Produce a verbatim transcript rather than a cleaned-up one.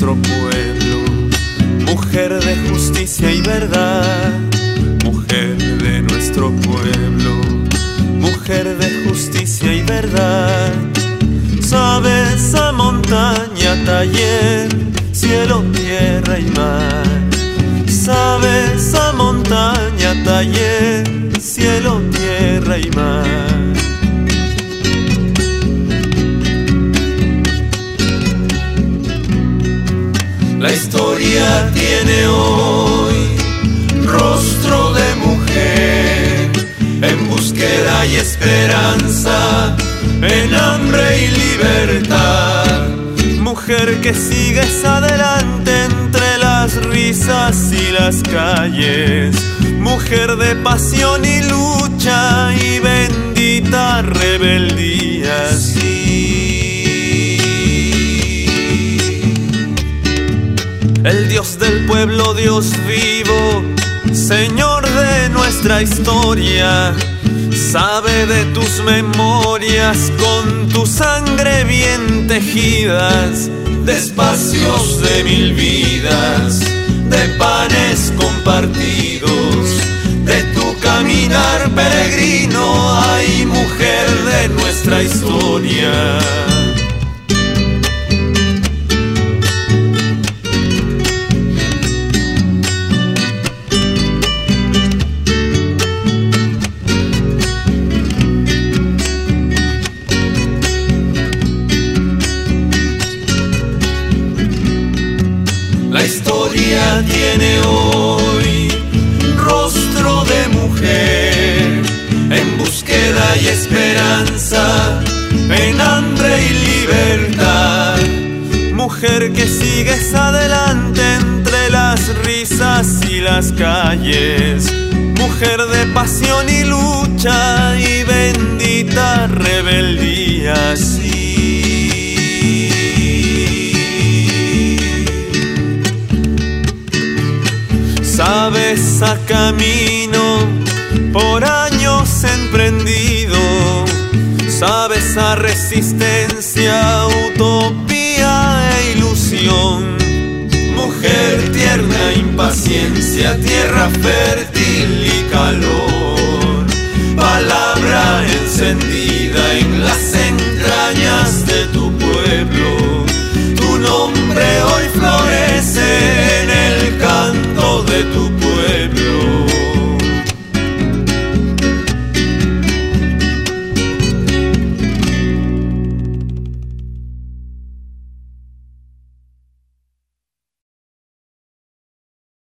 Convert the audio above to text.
nuestro pueblo, mujer de justicia y verdad, mujer de nuestro pueblo, mujer de justicia y verdad. Sabes a montaña, taller, cielo, tierra y mar. Sabes a montaña, taller, cielo, tierra y mar. La historia tiene hoy rostro de mujer, en búsqueda y esperanza, en hambre y libertad. Mujer que sigues adelante entre las risas y las calles, mujer de pasión y lucha y bendita rebeldía. Sí. El Dios del pueblo, Dios vivo, Señor de nuestra historia, sabe de tus memorias con tu sangre bien tejidas, de espacios de mil vidas, de panes compartidos, de tu caminar peregrino, ay, mujer de nuestra historia. La historia tiene hoy rostro de mujer, en búsqueda y esperanza, en hambre y libertad. Mujer que sigues adelante entre las risas y las calles, mujer de pasión y lucha y bendita rebeldía. Sí. Sabes a camino por años emprendido, sabes a resistencia, utopía e ilusión. Mujer tierna, impaciencia, tierra, fe